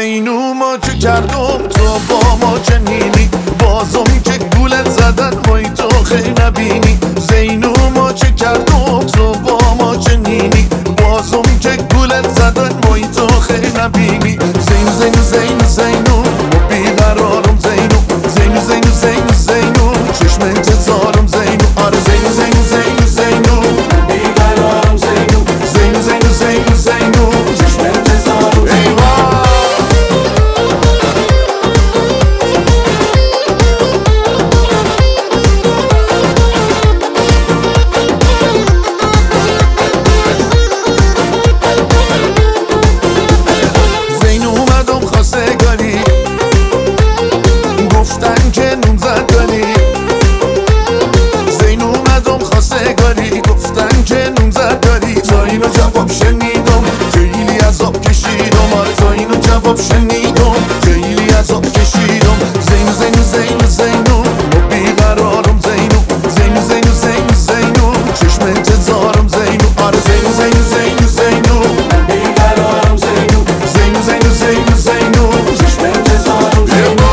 زینو ما چه کردم تو با ما چنینی، بازم که گولت زدن وای تو خیلی نبینی. زینو ما چه کردم تو با ما چنینی، بازم که گولت زدن وای تو خیلی نبینی. زینو زینو زینو زینو بیقرارم زینو، زینو زینو زینو زینو چشم انتظارم زینو. آره زینو زینو زینو زینو بیقرارم زینو، زینو زینو زینو زینو چشم انتظارم زینو. گفتن که نون زدنی، زین اومدم خواستگاری، گفتن که نون زدنی. تا اینو جواب شنیدم خیلی عذاب کشیدم، آره تا اینو جواب شنیدم خیلی عذاب کشیدم. زینو زینو زینو زینو بیقرارم زینو، زینو زینو زینو زینو چشم انتظارم زینو. آره زینو زینو زینو زینو بیقرارم زینو، زینو زینو زینو زینو چشم انتظارم زینو.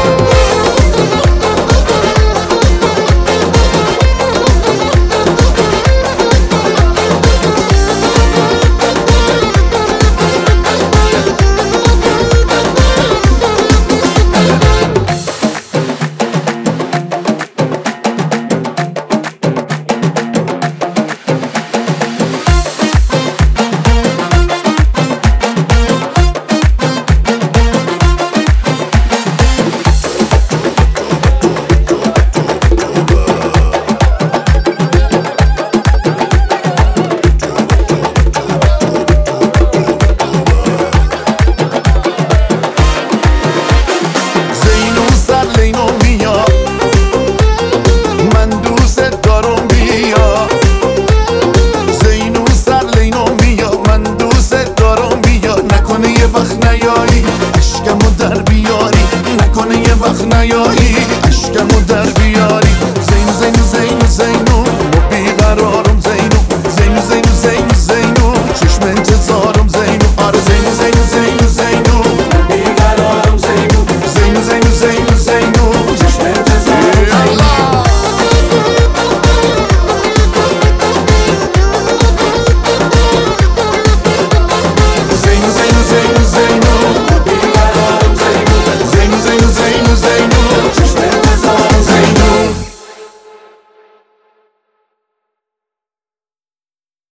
اشکمو در بیاری، نکنه یه وقت نیایی.